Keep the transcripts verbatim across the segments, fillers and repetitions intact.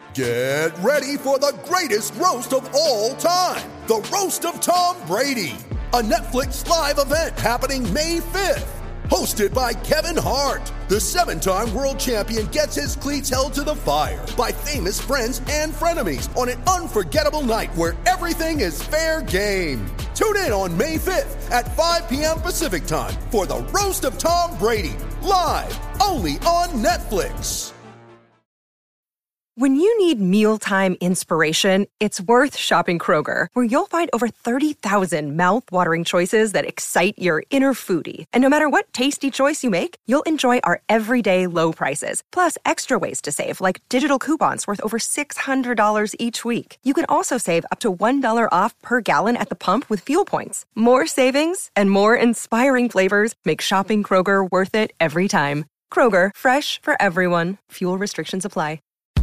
Get ready for the greatest roast of all time, the Roast of Tom Brady, a Netflix live event happening May fifth. Hosted by Kevin Hart, the seven-time world champion gets his cleats held to the fire by famous friends and frenemies on an unforgettable night where everything is fair game. Tune in on May fifth at five p.m. Pacific time for the Roast of Tom Brady, live only on Netflix. When you need mealtime inspiration, it's worth shopping Kroger, where you'll find over thirty thousand mouth-watering choices that excite your inner foodie. And no matter what tasty choice you make, you'll enjoy our everyday low prices, plus extra ways to save, like digital coupons worth over six hundred dollars each week. You can also save up to one dollar off per gallon at the pump with fuel points. More savings and more inspiring flavors make shopping Kroger worth it every time. Kroger, fresh for everyone. Fuel restrictions apply.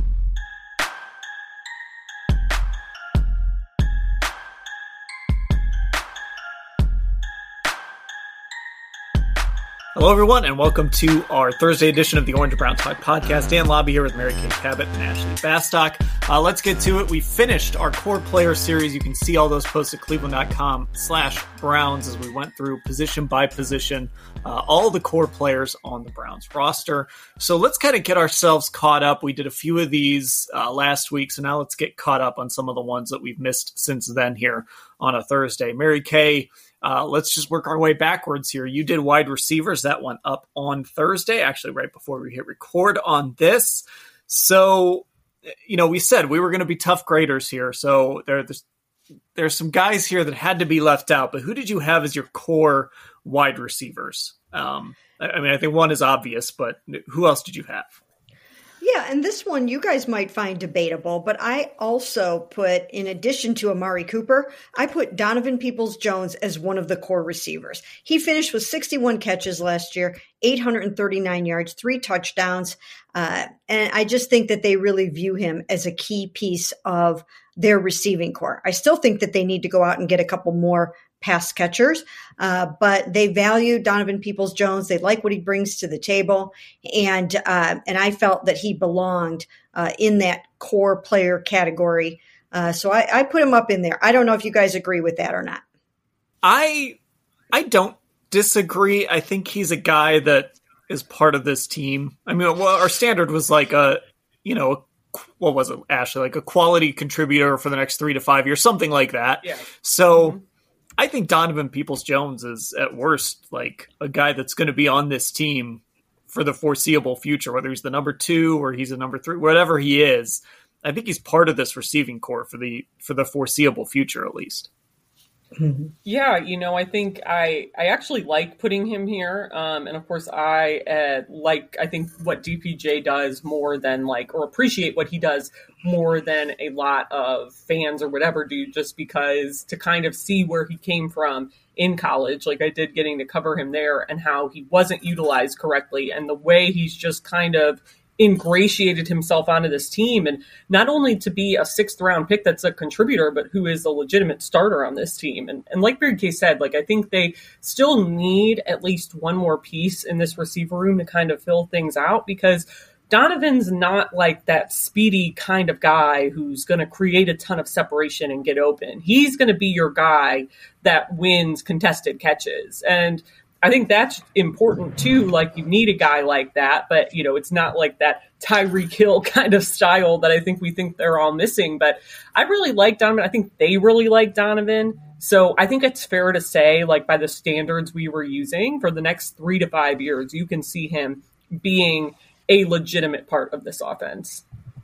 Hello, everyone, and welcome to our Thursday edition of the Orange and Brown Talk podcast. Dan Lobby here with Mary Kay Cabot and Ashley Bastock. Uh, let's get to it. We finished our core player series. You can see all those posts at cleveland.com slash Browns as we went through position by position, uh, all the core players on the Browns roster. So let's kind of get ourselves caught up. We did a few of these uh, last week, so now let's get caught up on some of the ones that we've missed since then here on a Thursday. Mary Kay, Uh, let's just work our way backwards here. You did wide receivers. That went up on Thursday, actually right before we hit record on this. So, you know, we said we were going to be tough graders here. So there, there's, there's some guys here that had to be left out. But who did you have as your core wide receivers? Um, I mean, I think one is obvious, but who else did you have? Yeah, and this one you guys might find debatable, but I also put, in addition to Amari Cooper, I put Donovan Peoples-Jones as one of the core receivers. He finished with sixty-one catches last year, eight hundred thirty-nine yards, three touchdowns, uh, and I just think that they really view him as a key piece of their receiving core. I still think that they need to go out and get a couple more pass catchers, uh, but they value Donovan Peoples-Jones. They like what he brings to the table, and uh, and I felt that he belonged uh, in that core player category. Uh, so I, I put him up in there. I don't know if you guys agree with that or not. I I don't disagree. I think he's a guy that is part of this team. I mean, well, our standard was like a, you know, what was it, Ashley? Like a quality contributor for the next three to five years, something like that. Yeah. So. Mm-hmm. I think Donovan Peoples-Jones is at worst like a guy that's going to be on this team for the foreseeable future, whether he's the number two or he's a number three, whatever he is. I think he's part of this receiving core for the for the foreseeable future, at least. Yeah, you know, I think I I actually like putting him here, um, and of course I uh, like I think what D P J does more than like or appreciate what he does more than a lot of fans or whatever do, just because to kind of see where he came from in college, like I did getting to cover him there, and how he wasn't utilized correctly, and the way he's just kind of ingratiated himself onto this team, and not only to be a sixth round pick that's a contributor, but who is a legitimate starter on this team. And, and like Mary Kay said, like I think they still need at least one more piece in this receiver room to kind of fill things out, because Donovan's not like that speedy kind of guy who's going to create a ton of separation and get open. He's going to be your guy that wins contested catches. And I think that's important too. Like you need a guy like that, but you know, it's not like that Tyreek Hill kind of style that I think we think they're all missing. But I really like Donovan. I think they really like Donovan. So I think it's fair to say, like by the standards we were using for the next three to five years, you can see him being a legitimate part of this offense.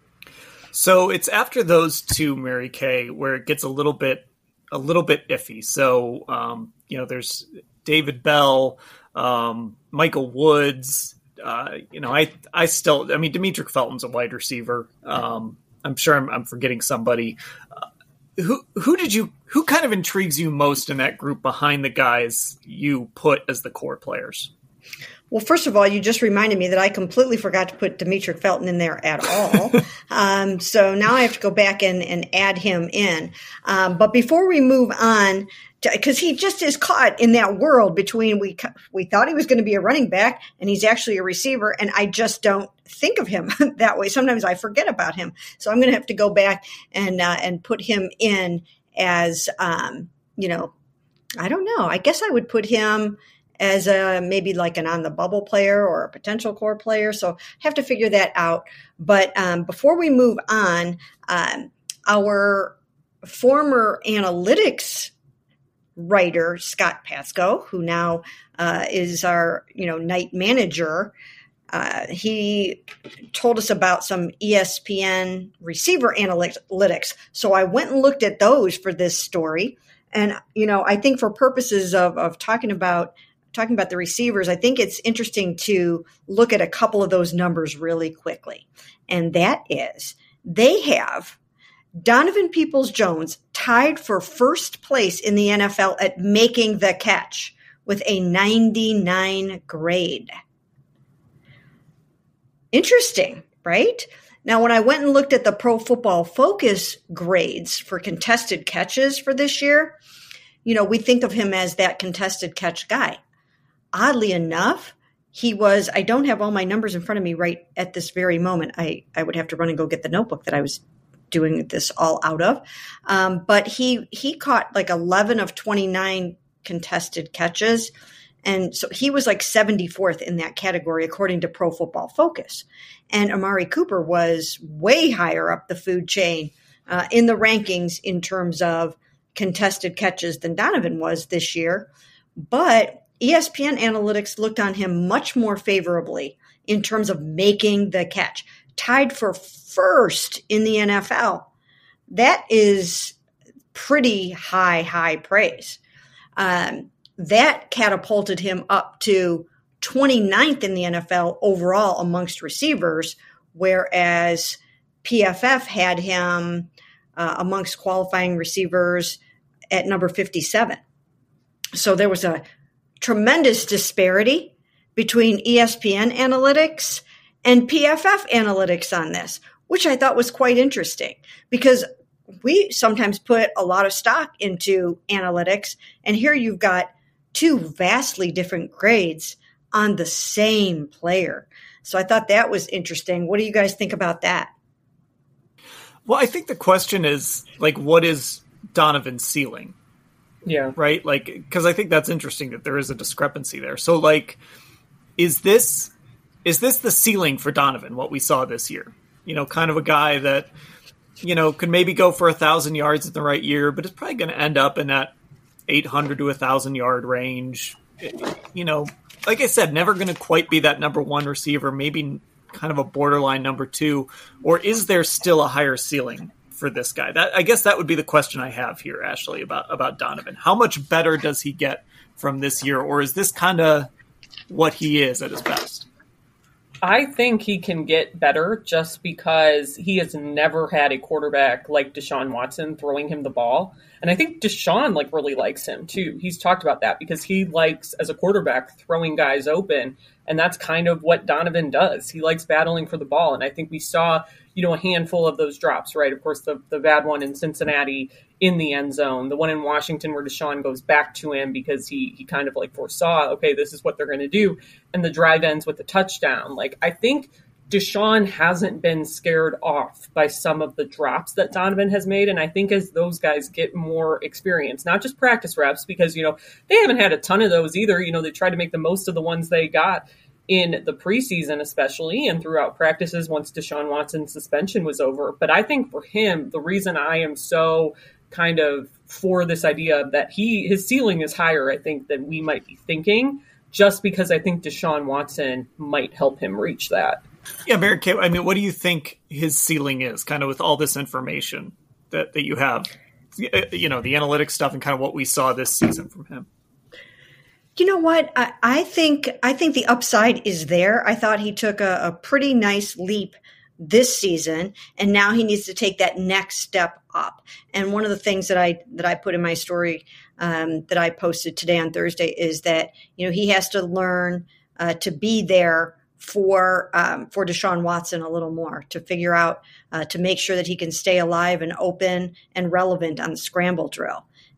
So it's after those two, Mary Kay, where it gets a little bit, a little bit iffy. So, um, you know, there's David Bell, um, Michael Woods. Uh, you know, I I still, I mean, Demetric Felton's a wide receiver. Um, I'm sure I'm, I'm forgetting somebody. Uh, who who did you who kind of intrigues you most in that group behind the guys you put as the core players? Well, first of all, you just reminded me that I completely forgot to put Demetric Felton in there at all. um, so now I have to go back and, and add him in. Um, but before we move on because he just is caught in that world between we we thought he was going to be a running back and he's actually a receiver, and I just don't think of him that way. Sometimes I forget about him, so I'm going to have to go back and uh, and put him in as um, you know, I don't know. I guess I would put him as a maybe like an on the bubble player or a potential core player. So have to figure that out. But um, before we move on, um, our former analytics writer, Scott Pasco, who now uh, is our, you know, night manager, uh, he told us about some E S P N receiver analytics. So I went and looked at those for this story. And, you know, I think for purposes of, of talking about talking about the receivers, I think it's interesting to look at a couple of those numbers really quickly. And that is, they have Donovan Peoples-Jones tied for first place in the N F L at making the catch with a ninety-nine grade. Interesting, right? Now, when I went and looked at the Pro Football Focus grades for contested catches for this year, you know, we think of him as that contested catch guy. Oddly enough, he was, I don't have all my numbers in front of me right at this very moment. I, I would have to run and go get the notebook that I was doing this all out of. Um, but he he caught like eleven of twenty-nine contested catches. And so he was like seventy-fourth in that category, according to Pro Football Focus. And Amari Cooper was way higher up the food chain uh, in the rankings in terms of contested catches than Donovan was this year. But E S P N Analytics looked on him much more favorably in terms of making the catch, tied for first in the N F L. That is pretty high, high praise. Um, that catapulted him up to twenty-ninth in the N F L overall amongst receivers, whereas P F F had him uh, amongst qualifying receivers at number fifty-seven. So there was a tremendous disparity between E S P N Analytics and P F F Analytics on this, which I thought was quite interesting because we sometimes put a lot of stock into analytics, and here you've got two vastly different grades on the same player. So I thought that was interesting. What do you guys think about that? Well, I think the question is, like, what is Donovan's ceiling? Yeah. Right? Like, because I think that's interesting that there is a discrepancy there. So, like, is this is this the ceiling for Donovan, what we saw this year? You know, kind of a guy that, you know, could maybe go for a thousand yards in the right year, but is probably going to end up in that eight hundred to a thousand yard range. You know, like I said, never going to quite be that number one receiver, maybe kind of a borderline number two, or is there still a higher ceiling for this guy? That, I guess that would be the question I have here, Ashley, about, about Donovan. How much better does he get from this year, or is this kind of what he is at his best? I think he can get better just because he has never had a quarterback like Deshaun Watson throwing him the ball. And I think Deshaun like really likes him too. He's talked about that because he likes, as a quarterback, throwing guys open. And that's kind of what Donovan does. He likes battling for the ball. And I think we saw, you know, a handful of those drops, right? Of course, the, the bad one in Cincinnati in the end zone, the one in Washington where Deshaun goes back to him because he he kind of like foresaw, okay, this is what they're going to do. And the drive ends with the touchdown. Like, I think Deshaun hasn't been scared off by some of the drops that Donovan has made. And I think as those guys get more experience, not just practice reps, because, you know, they haven't had a ton of those either. You know, they tried to make the most of the ones they got in the preseason, especially, and throughout practices once Deshaun Watson's suspension was over. But I think for him, the reason I am so kind of for this idea that he his ceiling is higher, I think, than we might be thinking, just because I think Deshaun Watson might help him reach that. Yeah, Mary Kay, I mean, what do you think his ceiling is, kind of with all this information that, that you have? You know, the analytics stuff and kind of what we saw this season from him. You know what? I, I think I think the upside is there. I thought he took a, a pretty nice leap this season, and now he needs to take that next step up. And one of the things that I that I put in my story um, that I posted today on Thursday is that, you know, he has to learn uh, to be there for um, for Deshaun Watson a little more, to figure out, uh, to make sure that he can stay alive and open and relevant on the scramble drill.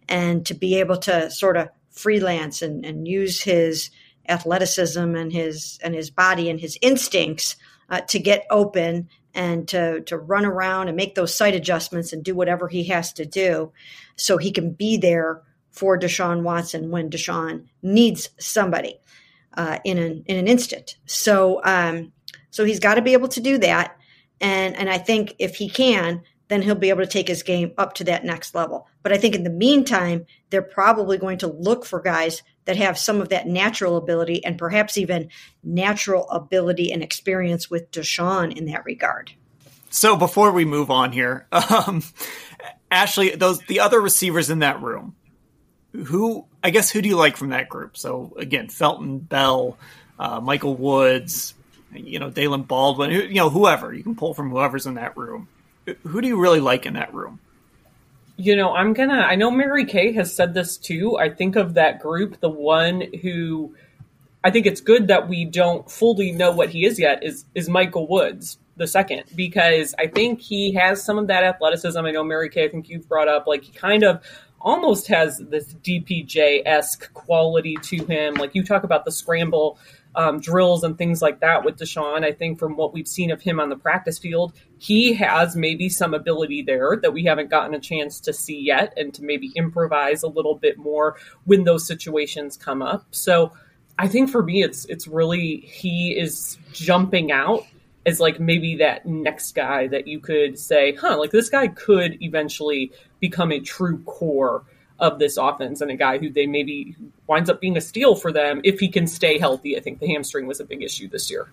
and to be able to sort of freelance and, and use his athleticism and his and his body and his instincts uh, to get open and to to run around and make those sight adjustments and do whatever he has to do so he can be there for Deshaun Watson when Deshaun needs somebody uh, in an in an instant. So um, so he's got to be able to do that, and and I think if he can, then he'll be able to take his game up to that next level. But I think in the meantime, they're probably going to look for guys that have some of that natural ability and perhaps even natural ability and experience with Deshaun in that regard. So before we move on here, um, Ashley, those the other receivers in that room, who I guess who do you like from that group? So again, Felton, Bell, uh, Michael Woods, you know, Daylen Baldwin, you know, whoever you can pull from whoever's in that room. Who do you really like in that room? You know, I'm gonna, I know Mary Kay has said this too. I think of that group, the one who I think it's good that we don't fully know what he is yet is, is Michael Woods, the second, because I think he has some of that athleticism. I know Mary Kay, I think you've brought up, like he kind of almost has this D P J-esque quality to him. Like you talk about the scramble um, drills and things like that with Deshaun. I think from what we've seen of him on the practice field, he has maybe some ability there that we haven't gotten a chance to see yet, and to maybe improvise a little bit more when those situations come up. So I think for me, it's it's really, he is jumping out as like maybe that next guy that you could say, huh, like this guy could eventually become a true core of this offense, and a guy who they maybe winds up being a steal for them if he can stay healthy. I think the hamstring was a big issue this year.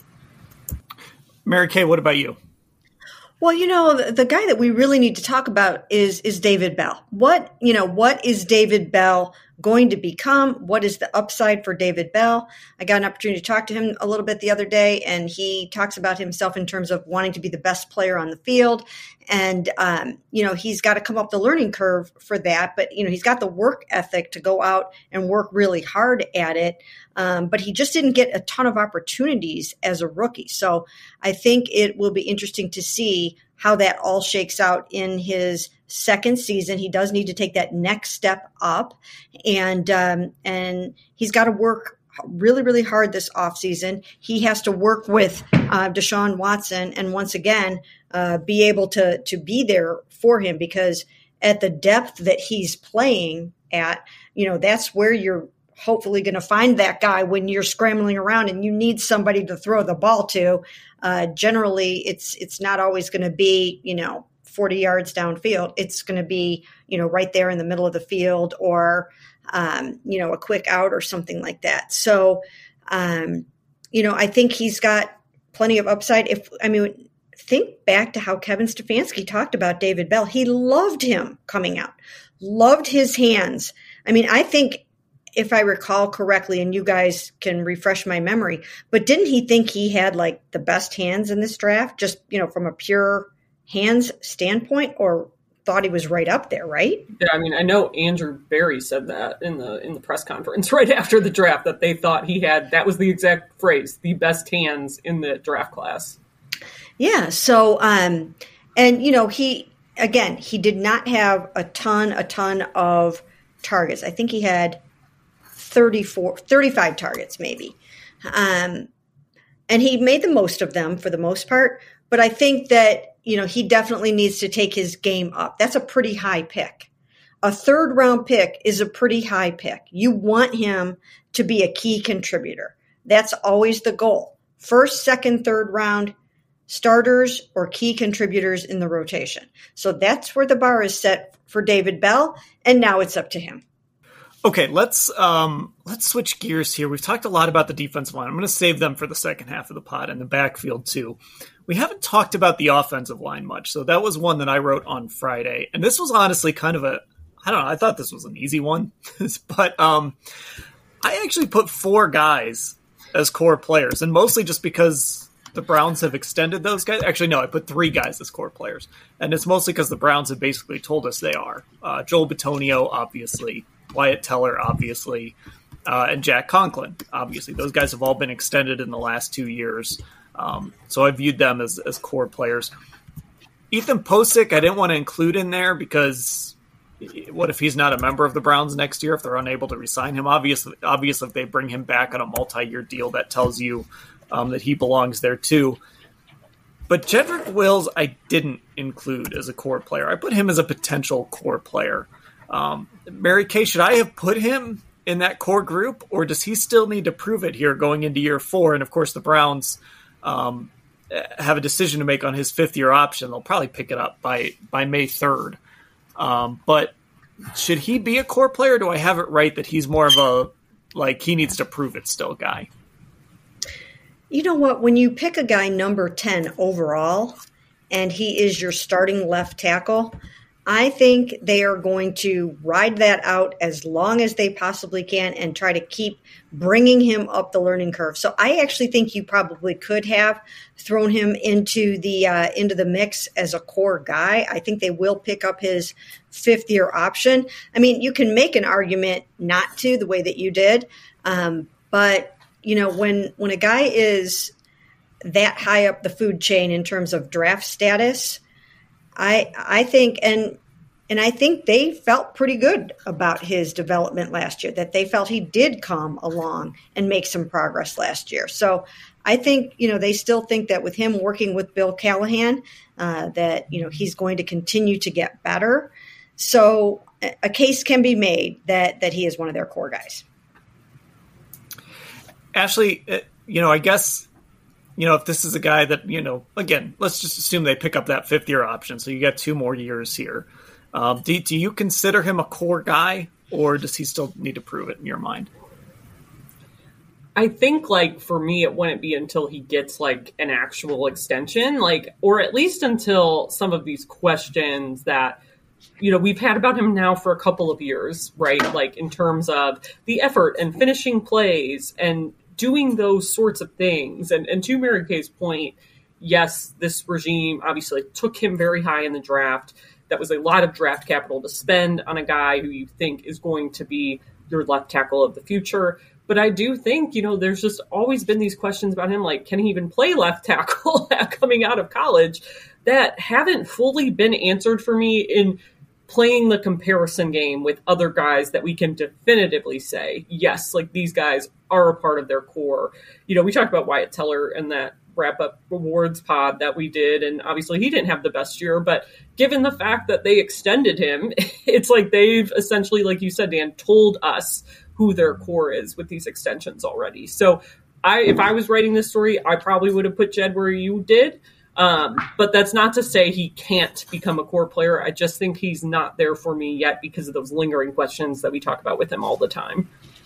Mary Kay, what about you? Well, you know, the, the guy that we really need to talk about is is David Bell. What, you know, what is David Bell going to become? What is the upside for David Bell? I got an opportunity to talk to him a little bit the other day, and he talks about himself in terms of wanting to be the best player on the field. And, um, you know, he's got to come up the learning curve for that. But, you know, he's got the work ethic to go out and work really hard at it. Um, but he just didn't get a ton of opportunities as a rookie. So I think it will be interesting to see how that all shakes out in his second season. He does need to take that next step up, and um, and he's got to work really, really hard this offseason. He has to work with uh, Deshaun Watson, and once again, uh, be able to to be there for him, because at the depth that he's playing at, you know, that's where you're hopefully going to find that guy when you're scrambling around and you need somebody to throw the ball to. Uh, generally, it's it's not always going to be, you know, forty yards downfield. It's going to be, you know, right there in the middle of the field, or, um, you know, a quick out or something like that. So, um, you know, I think he's got plenty of upside. If I mean, think back to how Kevin Stefanski talked about David Bell. He loved him coming out, loved his hands. I mean, I think, if I recall correctly, and you guys can refresh my memory, but didn't he think he had like the best hands in this draft, just, you know, from a pure hands standpoint, or thought he was right up there, right? Yeah, I mean, I know Andrew Berry said that in the in the press conference right after the draft, that they thought he had, that was the exact phrase, the best hands in the draft class. Yeah. So, um, and you know, he, again, he did not have a ton, a ton of targets. I think he had thirty-four, thirty-five targets maybe. Um, and he made the most of them for the most part. But I think that, you know, he definitely needs to take his game up. That's a pretty high pick. A third round pick is a pretty high pick. You want him to be a key contributor. That's always the goal. First, second, third round starters or key contributors in the rotation. So that's where the bar is set for David Bell. And now it's up to him. Okay, let's um, let's switch gears here. We've talked a lot about the defensive line. I'm going to save them for the second half of the pod, and the backfield too. We haven't talked about the offensive line much, so that was one that I wrote on Friday. And this was honestly kind of a, I don't know, I thought this was an easy one. but um, I actually put four guys as core players, and mostly just because the Browns have extended those guys. Actually, no, I put three guys as core players, and it's mostly because the Browns have basically told us they are. Uh, Joel Bitonio, obviously. Wyatt Teller, obviously, uh, and Jack Conklin, obviously. Those guys have all been extended in the last two years. Um, so I viewed them as, as core players. Ethan Posick, I didn't want to include in there because what if he's not a member of the Browns next year if they're unable to re-sign him? Obviously, obviously, if they bring him back on a multi-year deal, that tells you um, that he belongs there too. But Jedrick Wills, I didn't include as a core player. I put him as a potential core player. Um, Mary Kay, should I have put him in that core group, or does he still need to prove it here going into year four? And of course, the Browns um, have a decision to make on his fifth year option. They'll probably pick it up by by May third. Um, but should he be a core player? Or do I have it right that he's more of a like he needs to prove it still guy? You know what? When you pick a guy number ten overall, and he is your starting left tackle, I think they are going to ride that out as long as they possibly can and try to keep bringing him up the learning curve. So I actually think you probably could have thrown him into the uh, into the mix as a core guy. I think they will pick up his fifth year option. I mean, you can make an argument not to the way that you did, um, but you know, when when a guy is that high up the food chain in terms of draft status, I I think and and I think they felt pretty good about his development last year, that they felt he did come along and make some progress last year. So I think, you know, they still think that with him working with Bill Callahan, uh, that, you know, he's going to continue to get better. So a case can be made that that he is one of their core guys. Ashley, you know, I guess, you know, if this is a guy that, you know, again, let's just assume they pick up that fifth year option. So you got two more years here. Um, do, do you consider him a core guy, or does he still need to prove it in your mind? I think, like, for me, it wouldn't be until he gets, like, an actual extension, like, or at least until some of these questions that, you know, we've had about him now for a couple of years, right? Like, in terms of the effort and finishing plays and doing those sorts of things. And, and to Mary Kay's point, yes, this regime obviously took him very high in the draft. That was a lot of draft capital to spend on a guy who you think is going to be your left tackle of the future. But I do think, you know, there's just always been these questions about him, like, can he even play left tackle coming out of college, that haven't fully been answered for me in playing the comparison game with other guys that we can definitively say, yes, like, these guys are a part of their core. You know, we talked about Wyatt Teller and that wrap-up awards pod that we did, and obviously he didn't have the best year, but given the fact that they extended him, it's like they've essentially, like you said, Dan, told us who their core is with these extensions already. So I, if I was writing this story, I probably would have put Jed where you did. Um, but that's not to say he can't become a core player. I just think he's not there for me yet because of those lingering questions that we talk about with him all the time.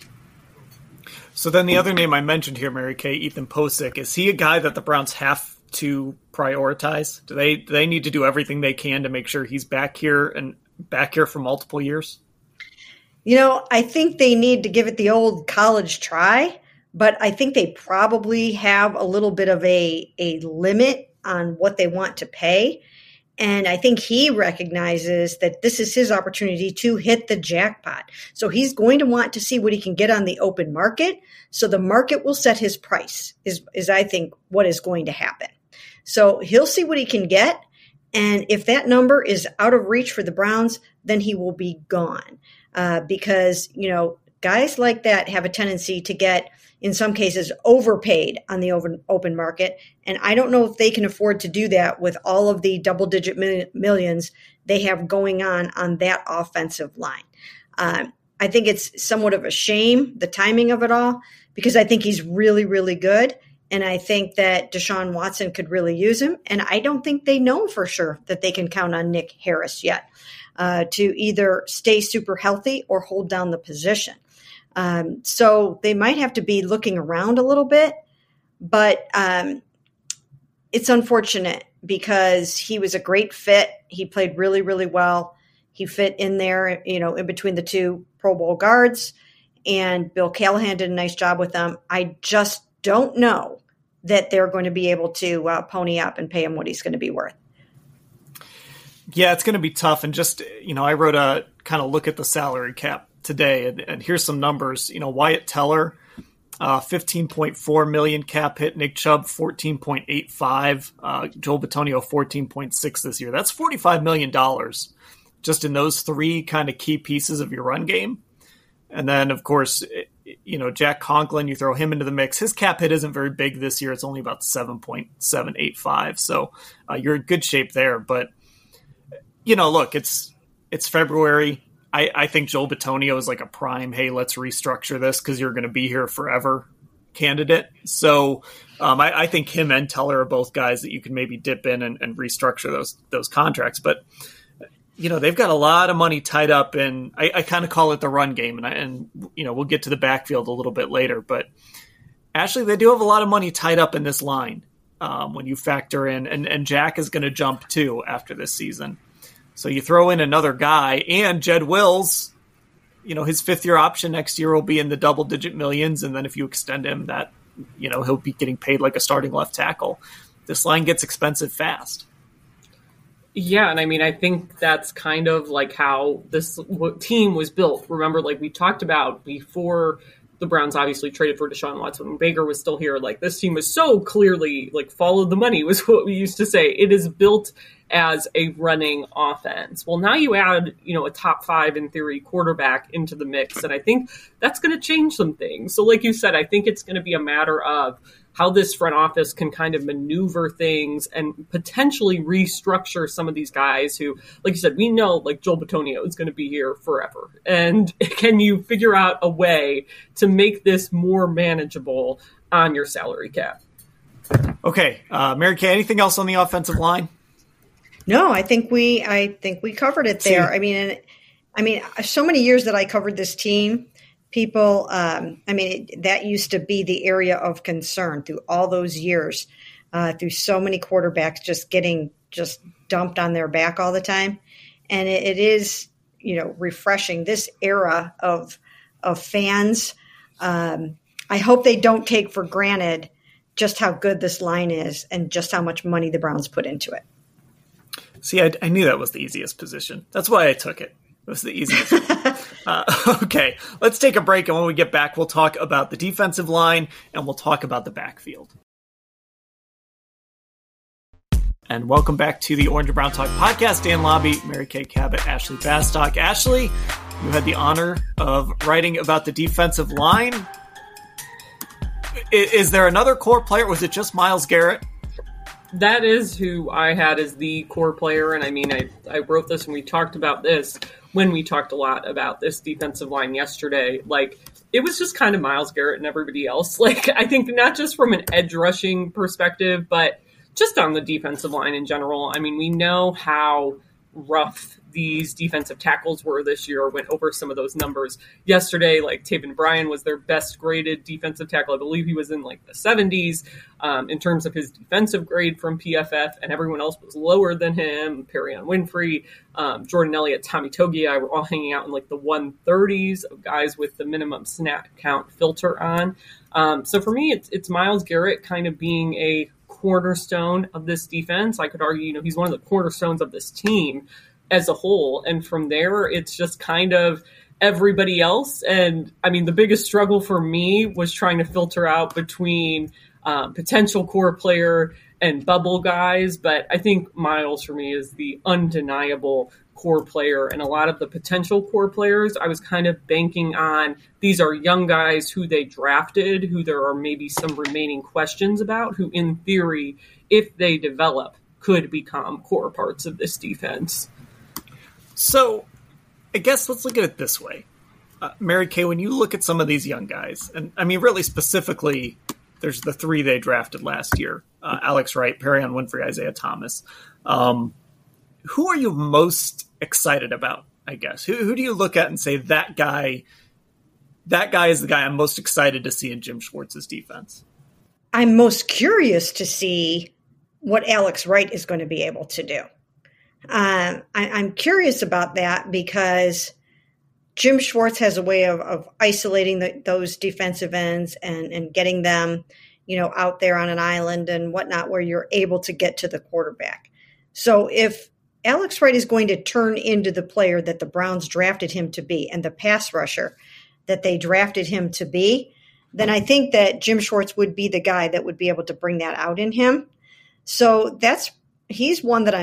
So then the other name I mentioned here, Mary Kay, Ethan Posick, is he a guy that the Browns have to prioritize? Do they do they need to do everything they can to make sure he's back here and back here for multiple years? You know, I think they need to give it the old college try, but I think they probably have a little bit of a, a limit on what they want to pay. And I think he recognizes that this is his opportunity to hit the jackpot. So he's going to want to see what he can get on the open market. So the market will set his price, is, is I think what is going to happen. So he'll see what he can get. And if that number is out of reach for the Browns, then he will be gone. Uh, because, you know, guys like that have a tendency to get, in some cases, overpaid on the open, open market. And I don't know if they can afford to do that with all of the double-digit million, millions they have going on on that offensive line. Um, I think it's somewhat of a shame, the timing of it all, because I think he's really, really good. And I think that Deshaun Watson could really use him. And I don't think they know for sure that they can count on Nick Harris yet uh, to either stay super healthy or hold down the position. Um, so they might have to be looking around a little bit, but um, it's unfortunate because he was a great fit. He played really, really well. He fit in there, you know, in between the two Pro Bowl guards, and Bill Callahan did a nice job with them. I just don't know that they're going to be able to uh, pony up and pay him what he's going to be worth. Yeah, it's going to be tough. And just, you know, I wrote a kind of look at the salary cap today, and, and here's some numbers. You know, Wyatt Teller, uh, fifteen point four million cap hit. Nick Chubb, fourteen point eight five. Uh, Joel Bitonio, fourteen point six this year. That's forty-five million dollars just in those three kind of key pieces of your run game. And then, of course, you know, Jack Conklin, you throw him into the mix. His cap hit isn't very big this year. It's only about seven point seven eight five. So uh, you're in good shape there. But, you know, look, it's it's February. I, I think Joel Bitonio is like a prime, hey, let's restructure this because you're going to be here forever candidate. So um, I, I think him and Teller are both guys that you can maybe dip in and, and restructure those those contracts. But, you know, they've got a lot of money tied up in, I, I kind of call it the run game. And, I, and, you know, we'll get to the backfield a little bit later. But actually, they do have a lot of money tied up in this line um, when you factor in, and, and Jack is going to jump too after this season. So you throw in another guy, and Jed Wills, you know, his fifth year option next year will be in the double digit millions. And then if you extend him, that, you know, he'll be getting paid like a starting left tackle. This line gets expensive fast. Yeah, and I mean, I think that's kind of like how this team was built. Remember, like we talked about before the Browns obviously traded for Deshaun Watson when Baker was still here, like this team was so clearly like followed the money was what we used to say. It is built as a running offense. Well, now you add, you know, a top five in theory quarterback into the mix. And I think that's going to change some things. So like you said, I think it's going to be a matter of how this front office can kind of maneuver things and potentially restructure some of these guys who, like you said, we know like Joel Bitonio is going to be here forever. And can you figure out a way to make this more manageable on your salary cap? Okay. Uh, Mary Kay, anything else on the offensive line? No, I think we, I think we covered it there. See. I mean, I mean, so many years that I covered this team, people, um, I mean, it, that used to be the area of concern through all those years, uh, through so many quarterbacks just getting just dumped on their back all the time. And it, it is, you know, refreshing this era of, of fans. Um, I hope they don't take for granted just how good this line is and just how much money the Browns put into it. See, I, I knew that was the easiest position. That's why I took it. It was the easiest. uh, okay, let's take a break. And when we get back, we'll talk about the defensive line and we'll talk about the backfield. And welcome back to the Orange and Brown Talk podcast. Dan Lobby, Mary Kay Cabot, Ashley Bastock. Ashley, you had the honor of writing about the defensive line. Is, is there another core player? Was it just Myles Garrett? That is who I had as the core player. And I mean, I, I wrote this and we talked about this when we talked a lot about this defensive line yesterday. Like, it was just kind of Myles Garrett and everybody else. Like, I think not just from an edge rushing perspective, but just on the defensive line in general. I mean, we know how rough these defensive tackles were this year. Went over some of those numbers yesterday. Like Taven Bryan was their best graded defensive tackle. I believe he was in like the seventies um, in terms of his defensive grade from P F F, and everyone else was lower than him. Perrion Winfrey, um, Jordan Elliott, Tommy Togiai were all hanging out in like the one thirties of guys with the minimum snap count filter on. Um, so for me, it's, it's Myles Garrett kind of being a cornerstone of this defense. I could argue, you know, he's one of the cornerstones of this team as a whole. And from there, it's just kind of everybody else. And I mean, the biggest struggle for me was trying to filter out between um, potential core player and bubble guys. But I think Myles for me is the undeniable core player, and a lot of the potential core players, I was kind of banking on these are young guys who they drafted, who there are maybe some remaining questions about, who in theory, if they develop, could become core parts of this defense. So I guess let's look at it this way. Uh, Mary Kay, when you look at some of these young guys, and I mean, really specifically, there's the three they drafted last year, uh, Alex Wright, Perrion Winfrey, Isaiah Thomas. Um, who are you most excited about, I guess? Who, who do you look at and say that guy, that guy is the guy I'm most excited to see in Jim Schwartz's defense? I'm most curious to see what Alex Wright is going to be able to do. Um, I, I'm curious about that because Jim Schwartz has a way of, of isolating the, those defensive ends and, and getting them, you know, out there on an island and whatnot, where you're able to get to the quarterback. So if Alex Wright is going to turn into the player that the Browns drafted him to be and the pass rusher that they drafted him to be, then I think that Jim Schwartz would be the guy that would be able to bring that out in him. So that's he's one that I'm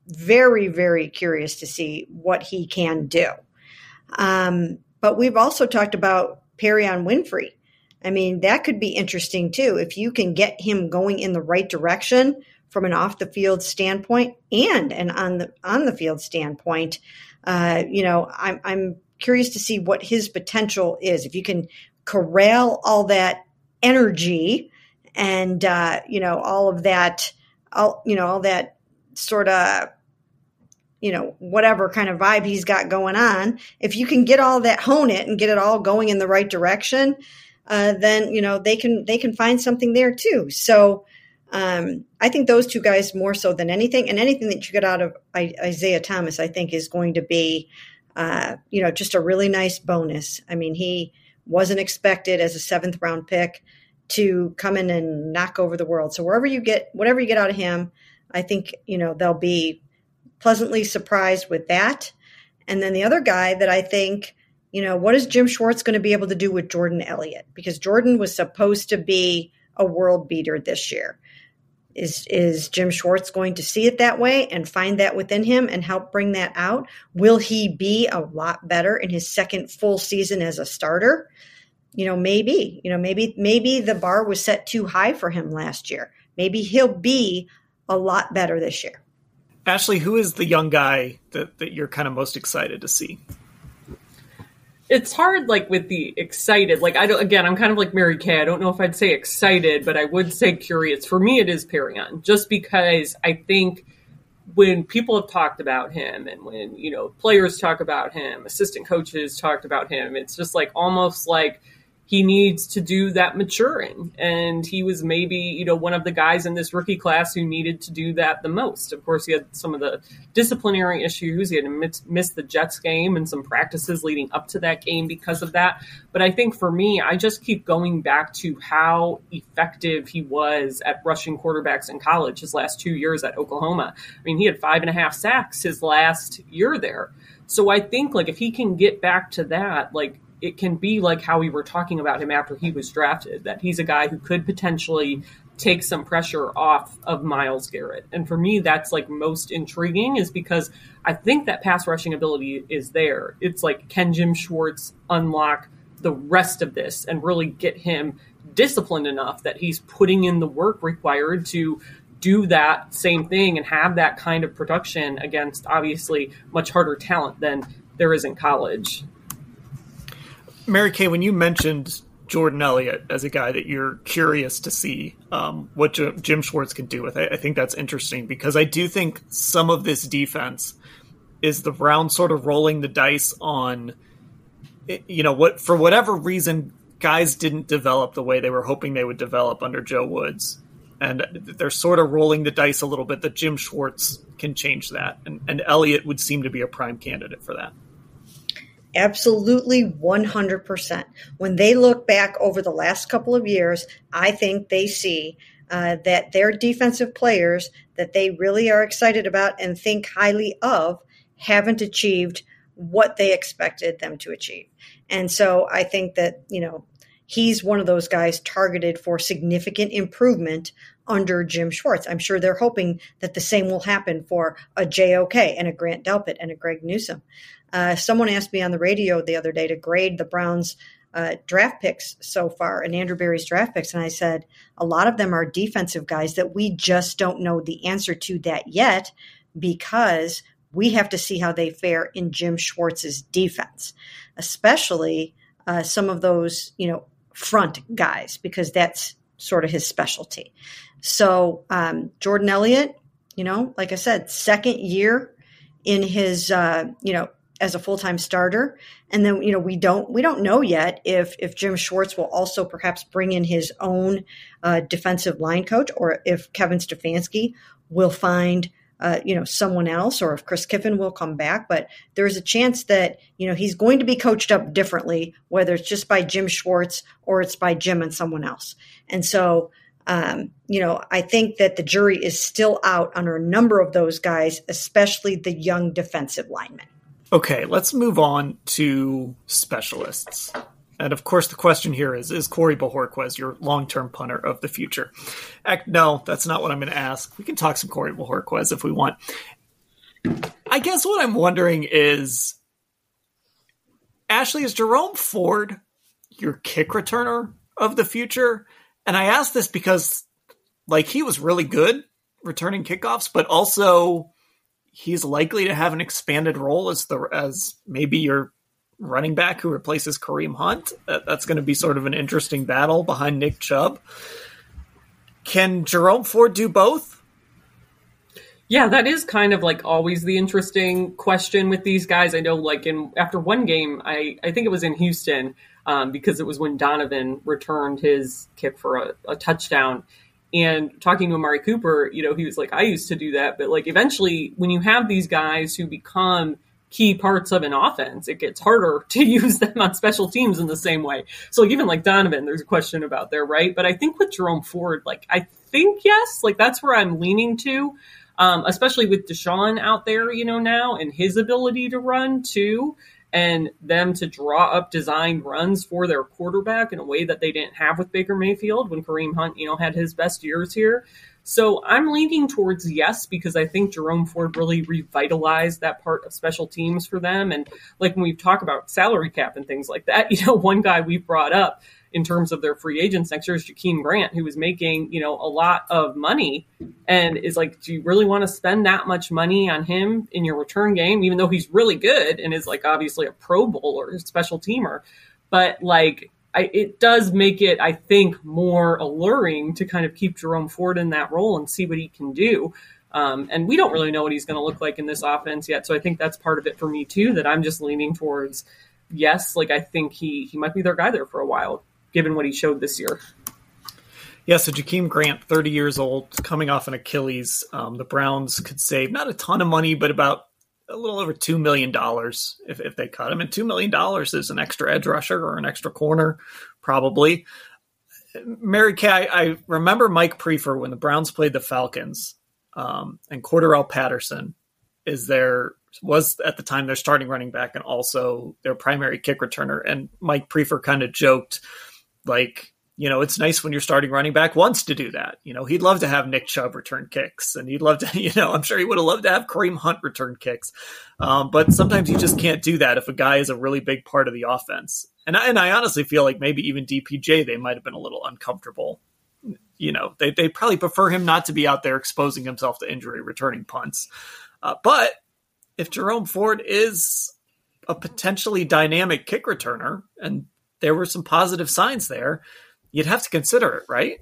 very, very curious to see what he can do. Um, but we've also talked about Perrion Winfrey. I mean, that could be interesting too. If you can get him going in the right direction from an off the field standpoint and an on the on the field standpoint, uh, you know, I'm I'm curious to see what his potential is. If you can corral all that energy and uh, you know all of that, all you know all that sort of you know whatever kind of vibe he's got going on. If you can get all that, hone it, and get it all going in the right direction. Uh, then, you know, they can, they can find something there too. So, um, I think those two guys more so than anything, and anything that you get out of I, Isaiah Thomas, I think is going to be, uh, you know, just a really nice bonus. I mean, he wasn't expected as a seventh round pick to come in and knock over the world. So wherever you get, whatever you get out of him, I think, you know, they'll be pleasantly surprised with that. And then the other guy that I think, you know, what is Jim Schwartz going to be able to do with Jordan Elliott? Because Jordan was supposed to be a world beater this year. Is is Jim Schwartz going to see it that way and find that within him and help bring that out? Will he be a lot better in his second full season as a starter? You know, maybe. You know, maybe maybe the bar was set too high for him last year. Maybe he'll be a lot better this year. Ashley, who is the young guy that, that you're kind of most excited to see? It's hard, like, with the excited, like, I don't, again, I'm kind of like Mary Kay. I don't know if I'd say excited, but I would say curious. For me, it is Perrion, just because I think when people have talked about him and when, you know, players talk about him, assistant coaches talked about him, it's just like almost like he needs to do that maturing. And he was maybe, you know, one of the guys in this rookie class who needed to do that the most. Of course, he had some of the disciplinary issues. He had missed miss the Jets game and some practices leading up to that game because of that. But I think for me, I just keep going back to how effective he was at rushing quarterbacks in college his last two years at Oklahoma. I mean, he had five and a half sacks his last year there. So I think, like, if he can get back to that, like, it can be like how we were talking about him after he was drafted, that he's a guy who could potentially take some pressure off of Myles Garrett. And for me, that's like most intriguing, is because I think that pass rushing ability is there. It's like, can Jim Schwartz unlock the rest of this and really get him disciplined enough that he's putting in the work required to do that same thing and have that kind of production against obviously much harder talent than there is in college. Mary Kay, when you mentioned Jordan Elliott as a guy that you're curious to see um, what J- Jim Schwartz can do with it, I think that's interesting, because I do think some of this defense is the Browns sort of rolling the dice on, you know, what for whatever reason, guys didn't develop the way they were hoping they would develop under Joe Woods. And they're sort of rolling the dice a little bit that Jim Schwartz can change that. And, and Elliott would seem to be a prime candidate for that. Absolutely, one hundred percent. When they look back over the last couple of years, I think they see uh, that their defensive players that they really are excited about and think highly of haven't achieved what they expected them to achieve. And so I think that, you know, he's one of those guys targeted for significant improvement under Jim Schwartz. I'm sure they're hoping that the same will happen for a J O K and a Grant Delpit and a Greg Newsome. Uh, someone asked me on the radio the other day to grade the Browns' uh, draft picks so far and Andrew Berry's draft picks. And I said, a lot of them are defensive guys that we just don't know the answer to that yet, because we have to see how they fare in Jim Schwartz's defense, especially uh, some of those, you know, front guys, because that's sort of his specialty. So um, Jordan Elliott, you know, like I said, second year in his, uh, you know, as a full-time starter. And then, you know, we don't, we don't know yet if, if Jim Schwartz will also perhaps bring in his own uh, defensive line coach, or if Kevin Stefanski will find, uh, you know, someone else, or if Chris Kiffin will come back. But there's a chance that, you know, he's going to be coached up differently, whether it's just by Jim Schwartz or it's by Jim and someone else. And so, um, you know, I think that the jury is still out on a number of those guys, especially the young defensive linemen. Okay, let's move on to specialists. And of course, the question here is, is Corey Bojorquez your long-term punter of the future? Heck, no, that's not what I'm going to ask. We can talk some Corey Bojorquez if we want. I guess what I'm wondering is, Ashley, is Jerome Ford your kick returner of the future? And I ask this because, like, he was really good returning kickoffs, but also he's likely to have an expanded role as the as maybe your running back who replaces Kareem Hunt. That, that's going to be sort of an interesting battle behind Nick Chubb. Can Jerome Ford do both? Yeah, that is kind of like always the interesting question with these guys. I know, like, in after one game, I, I think it was in Houston, um, because it was when Donovan returned his kick for a, a touchdown. And talking to Amari Cooper, you know, he was like, I used to do that. But, like, eventually when you have these guys who become key parts of an offense, it gets harder to use them on special teams in the same way. So, like, even like Donovan, there's a question about there, right? But I think with Jerome Ford, like, I think, yes, like, that's where I'm leaning to. Um, especially with Deshaun out there, you know, now, and his ability to run too, and them to draw up designed runs for their quarterback in a way that they didn't have with Baker Mayfield when Kareem Hunt, you know, had his best years here. So I'm leaning towards yes, because I think Jerome Ford really revitalized that part of special teams for them. And like when we talk about salary cap and things like that, you know, one guy we've brought up in terms of their free agents next year is Jakeem Grant, who is making, you know, a lot of money and is like, do you really want to spend that much money on him in your return game, even though he's really good and is like obviously a Pro Bowl or a special teamer? But like, I, it does make it, I think, more alluring to kind of keep Jerome Ford in that role and see what he can do. Um, and we don't really know what he's going to look like in this offense yet. So I think that's part of it for me too, that I'm just leaning towards yes. Like, I think he, he might be their guy there for a while, given what he showed this year. Yeah, so Jakeem Grant, thirty years old, coming off an Achilles. Um, the Browns could save not a ton of money, but about a little over two million dollars if, if they cut him. And two million dollars is an extra edge rusher or an extra corner, probably. Mary Kay, I, I remember Mike Prefer when the Browns played the Falcons, um, and Cordarrelle Patterson is their was at the time their starting running back and also their primary kick returner. And Mike Prefer kind of joked, like, you know, it's nice when your starting running back wants to do that. You know, he'd love to have Nick Chubb return kicks, and he'd love to, you know, I'm sure he would have loved to have Kareem Hunt return kicks. Um, but sometimes you just can't do that if a guy is a really big part of the offense. And I, and I honestly feel like maybe even D P J, they might have been a little uncomfortable. You know, they they probably prefer him not to be out there exposing himself to injury, returning punts. Uh, but if Jerome Ford is a potentially dynamic kick returner, and there were some positive signs there, you'd have to consider it, right?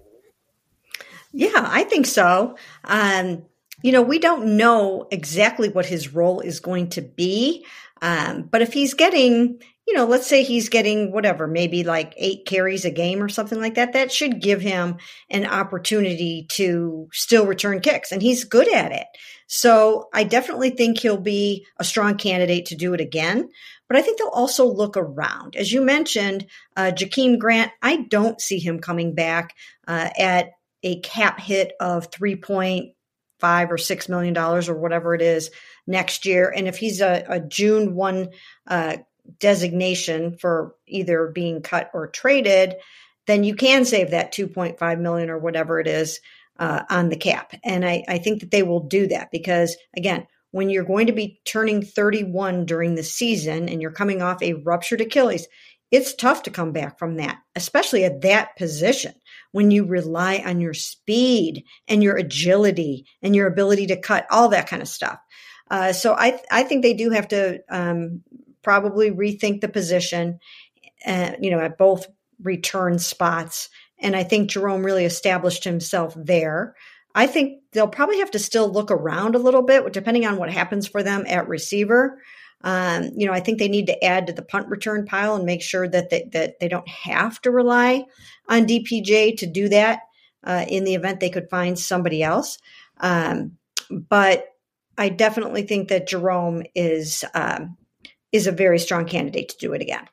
Yeah, I think so. Um, you know, we don't know exactly what his role is going to be. Um, but if he's getting, you know, let's say he's getting whatever, maybe like eight carries a game or something like that, that should give him an opportunity to still return kicks. And he's good at it. So I definitely think he'll be a strong candidate to do it again. But I think they'll also look around. As you mentioned, uh, Jakeem Grant, I don't see him coming back uh, at a cap hit of three point five or six million dollars or whatever it is next year. And if he's a, a June first uh, designation for either being cut or traded, then you can save that two point five million dollars or whatever it is uh, on the cap. And I, I think that they will do that because, again, when you're going to be turning thirty-one during the season and you're coming off a ruptured Achilles, it's tough to come back from that, especially at that position when you rely on your speed and your agility and your ability to cut, all that kind of stuff. Uh, so I, I think they do have to um, probably rethink the position, uh, you know, at both return spots. And I think Jerome really established himself there. I think they'll probably have to still look around a little bit, depending on what happens for them at receiver. Um, you know, I think they need to add to the punt return pile and make sure that they, that they don't have to rely on D P J to do that uh, in the event they could find somebody else. Um, but I definitely think that Jerome is um, is a very strong candidate to do it again.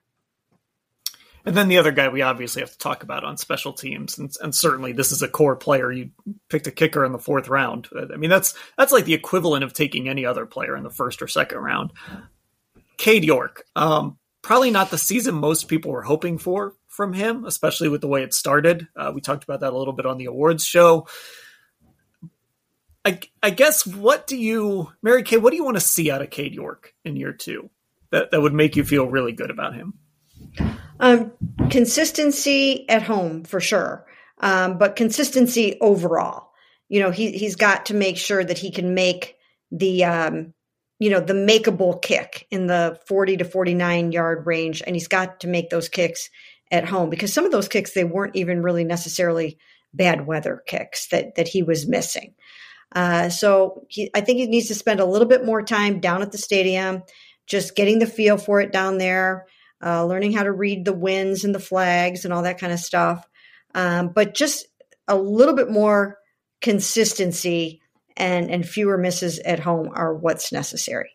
And then the other guy we obviously have to talk about on special teams, and, and certainly this is a core player. You picked a kicker in the fourth round. I mean, that's that's like the equivalent of taking any other player in the first or second round. Cade York, um, probably not the season most people were hoping for from him, especially with the way it started. Uh, we talked about that a little bit on the awards show. I, I guess what do you, Mary Kay, what do you want to see out of Cade York in year two that, that would make you feel really good about him? Um, consistency at home for sure. Um, but consistency overall, you know, he, he's got to make sure that he can make the, um, you know, the makeable kick in the forty to forty-nine yard range. And he's got to make those kicks at home, because some of those kicks, they weren't even really necessarily bad weather kicks that, that he was missing. Uh, so he, I think he needs to spend a little bit more time down at the stadium, just getting the feel for it down there, uh, learning how to read the winds and the flags and all that kind of stuff. Um, but just a little bit more consistency and, and fewer misses at home are what's necessary.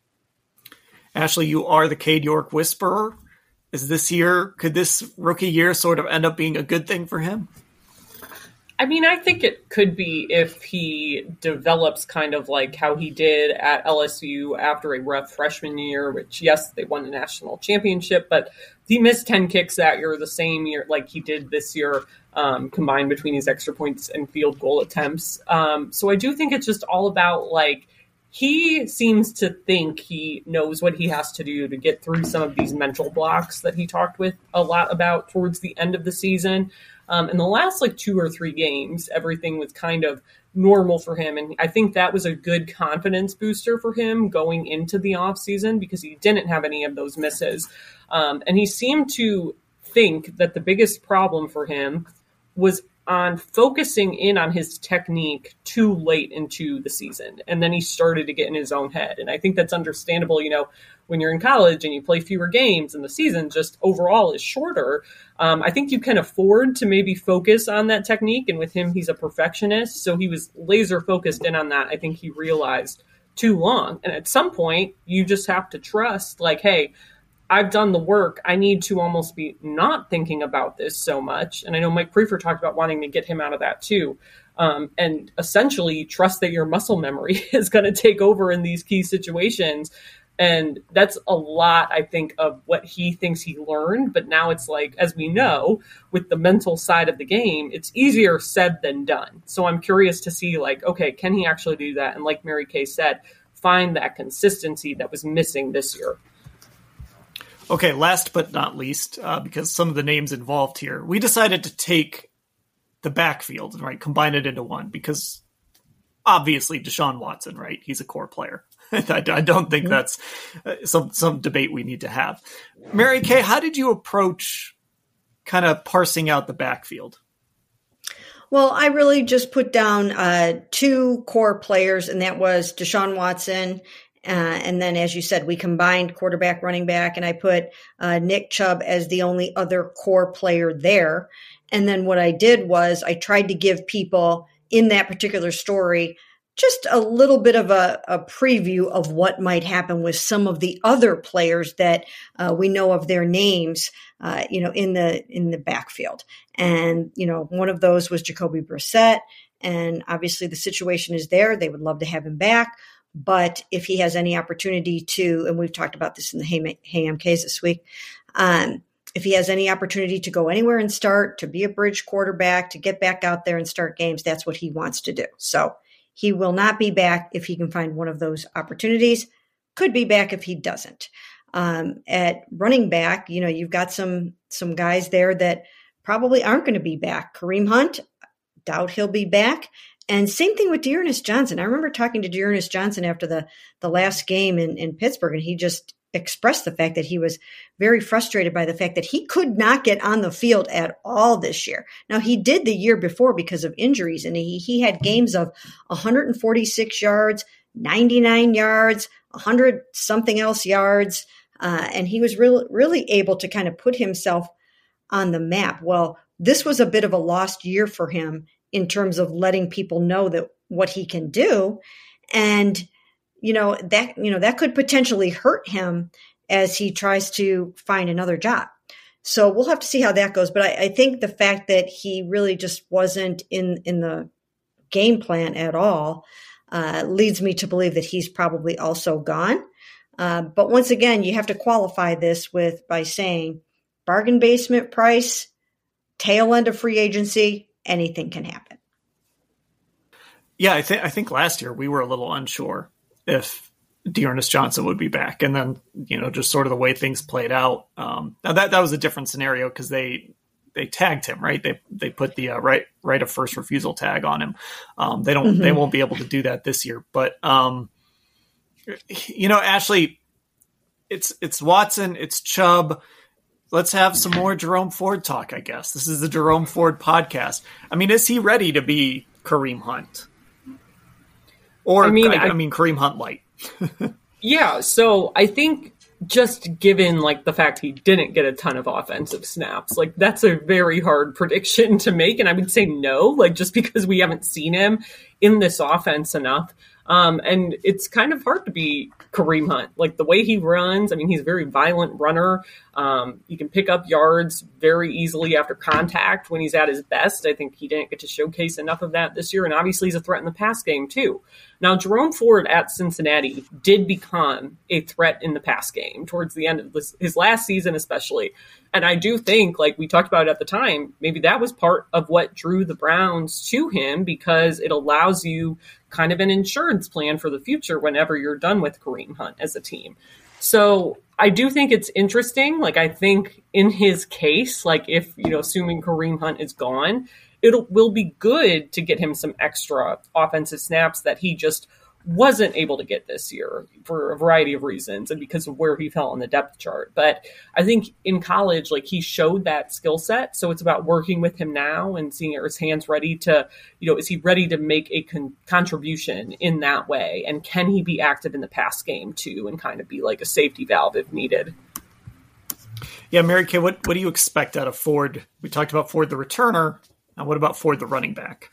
Ashley, you are the Cade York whisperer. Is this year, could this rookie year sort of end up being a good thing for him? I mean, I think it could be if he develops kind of like how he did at L S U after a rough freshman year, which, yes, they won the national championship, but he missed ten kicks that year, the same year like he did this year, um, combined between his extra points and field goal attempts. Um, so I do think it's just all about, like, he seems to think he knows what he has to do to get through some of these mental blocks that he talked with a lot about towards the end of the season. Um, in the last like two or three games, everything was kind of normal for him. And I think that was a good confidence booster for him going into the offseason, because he didn't have any of those misses. Um, and he seemed to think that the biggest problem for him was on focusing in on his technique too late into the season. And then he started to get in his own head. And I think that's understandable. You know, when you're in college and you play fewer games and the season just overall is shorter, um, I think you can afford to maybe focus on that technique. And with him, he's a perfectionist. So he was laser focused in on that. I think he realized too long. And at some point, you just have to trust, like, hey, I've done the work. I need to almost be not thinking about this so much. And I know Mike Prefer talked about wanting to get him out of that too. Um, and essentially trust that your muscle memory is going to take over in these key situations. And that's a lot, I think, of what he thinks he learned. But now it's like, as we know, with the mental side of the game, it's easier said than done. So I'm curious to see, like, okay, can he actually do that? And like Mary Kay said, find that consistency that was missing this year. Okay, last but not least, uh, because some of the names involved here, we decided to take the backfield, right, combine it into one, because obviously Deshaun Watson, right, he's a core player. I, I don't think that's uh, some some debate we need to have. Mary Kay, how did you approach kind of parsing out the backfield? Well, I really just put down uh, two core players, and that was Deshaun Watson. Uh, and then, as you said, we combined quarterback, running back, and I put uh, Nick Chubb as the only other core player there. And then what I did was I tried to give people in that particular story just a little bit of a, a preview of what might happen with some of the other players that uh, we know of their names, uh, you know, in the in the backfield. And, you know, one of those was Jacoby Brissett. And obviously the situation is there. They would love to have him back. But if he has any opportunity to, and we've talked about this in the Hey M Ks this week, um, if he has any opportunity to go anywhere and start, to be a bridge quarterback, to get back out there and start games, that's what he wants to do. So he will not be back if he can find one of those opportunities. Could be back if he doesn't. Um, at running back, you know, you've got some some guys there that probably aren't going to be back. Kareem Hunt, doubt he'll be back. And same thing with D'Ernest Johnson. I remember talking to D'Ernest Johnson after the, the last game in, in Pittsburgh, and he just expressed the fact that he was very frustrated by the fact that he could not get on the field at all this year. Now, he did the year before because of injuries, and he, he had games of one hundred forty-six yards, ninety-nine yards, one hundred something else yards, uh, and he was really, really able to kind of put himself on the map. Well, this was a bit of a lost year for him in terms of letting people know that what he can do. And, you know, that, you know, that could potentially hurt him as he tries to find another job. So we'll have to see how that goes. But I, I think the fact that he really just wasn't in, in the game plan at all uh, leads me to believe that he's probably also gone. Uh, but once again, you have to qualify this with by saying bargain basement price, tail end of free agency, anything can happen. Yeah, I think I think last year we were a little unsure if D'Ernest Johnson would be back, and then you know just sort of the way things played out. Um, now that that was a different scenario because they they tagged him, right? They they put the uh, right right of first refusal tag on him. Um, they don't mm-hmm. they won't be able to do that this year, but um, you know, Ashley, it's it's Watson, it's Chubb. Let's have some more Jerome Ford talk. I guess this is the Jerome Ford podcast. I mean, is he ready to be Kareem Hunt? Or, I mean, I, I mean, Kareem Hunt light. Yeah, so I think just given, like, the fact he didn't get a ton of offensive snaps, like, that's a very hard prediction to make, and I would say no, like, just because we haven't seen him in this offense enough. Um, and it's kind of hard to be Kareem Hunt. Like, the way he runs, I mean, he's a very violent runner. Um, he can pick up yards very easily after contact when he's at his best. I think he didn't get to showcase enough of that this year, and obviously he's a threat in the pass game, too. Now, Jerome Ford at Cincinnati did become a threat in the pass game towards the end of this, his last season especially. And I do think, like we talked about at the time, maybe that was part of what drew the Browns to him, because it allows you kind of an insurance plan for the future whenever you're done with Kareem Hunt as a team. So I do think it's interesting. Like, I think in his case, like if, you know, assuming Kareem Hunt is gone, it will be good to get him some extra offensive snaps that he just wasn't able to get this year for a variety of reasons and because of where he fell on the depth chart. But I think in college, like, he showed that skill set. So it's about working with him now and seeing are his hands ready to, you know, is he ready to make a con- contribution in that way? And can he be active in the pass game too and kind of be like a safety valve if needed? Yeah, Mary Kay, what, what do you expect out of Ford? We talked about Ford the returner. Now, what about Ford the running back?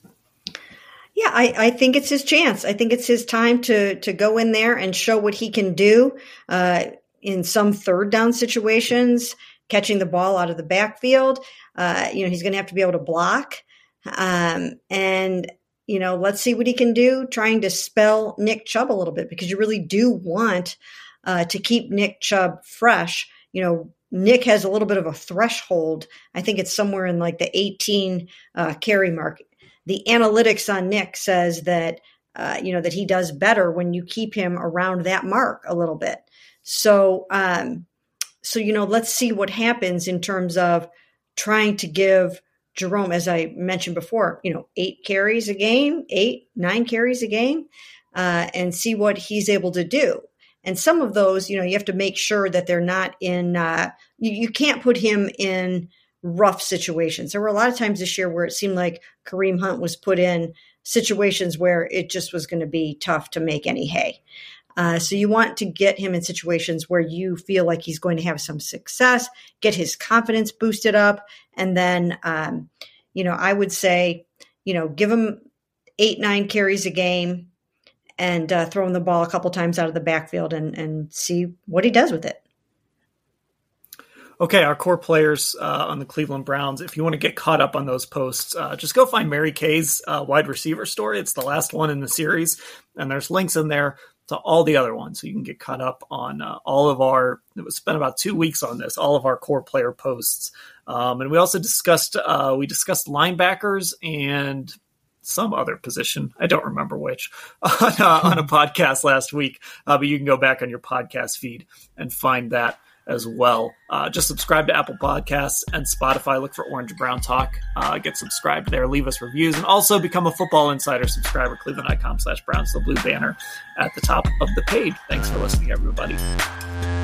Yeah, I, I think it's his chance. I think it's his time to to go in there and show what he can do uh, in some third down situations, catching the ball out of the backfield. Uh, you know, he's going to have to be able to block. Um, and, you know, let's see what he can do trying to spell Nick Chubb a little bit, because you really do want uh, to keep Nick Chubb fresh. You know, Nick has a little bit of a threshold. I think it's somewhere in like the eighteen uh, carry mark. The analytics on Nick says that, uh, you know, that he does better when you keep him around that mark a little bit. So, um, so, you know, let's see what happens in terms of trying to give Jerome, as I mentioned before, you know, eight carries a game, eight, nine carries a game, uh, and see what he's able to do. And some of those, you know, you have to make sure that they're not in, uh, you, you can't put him in rough situations. There were a lot of times this year where it seemed like Kareem Hunt was put in situations where it just was going to be tough to make any hay. Uh, so you want to get him in situations where you feel like he's going to have some success, get his confidence boosted up. And then, um, you know, I would say, you know, give him eight, nine carries a game and uh, throw him the ball a couple times out of the backfield and, and see what he does with it. Okay, our core players uh, on the Cleveland Browns. If you want to get caught up on those posts, uh, just go find Mary Kay's uh, wide receiver story. It's the last one in the series, and there's links in there to all the other ones, so you can get caught up on uh, all of our. It was spent about two weeks on this, all of our core player posts, um, and we also discussed uh, we discussed linebackers and some other position. I don't remember which on, uh, on a podcast last week, uh, but you can go back on your podcast feed and find that as well. Uh, just subscribe to Apple Podcasts and Spotify. Look for Orange and Brown Talk. Uh, get subscribed there. Leave us reviews. And also become a Football Insider subscriber. Cleveland.com slash Browns, the blue banner at the top of the page. Thanks for listening, everybody.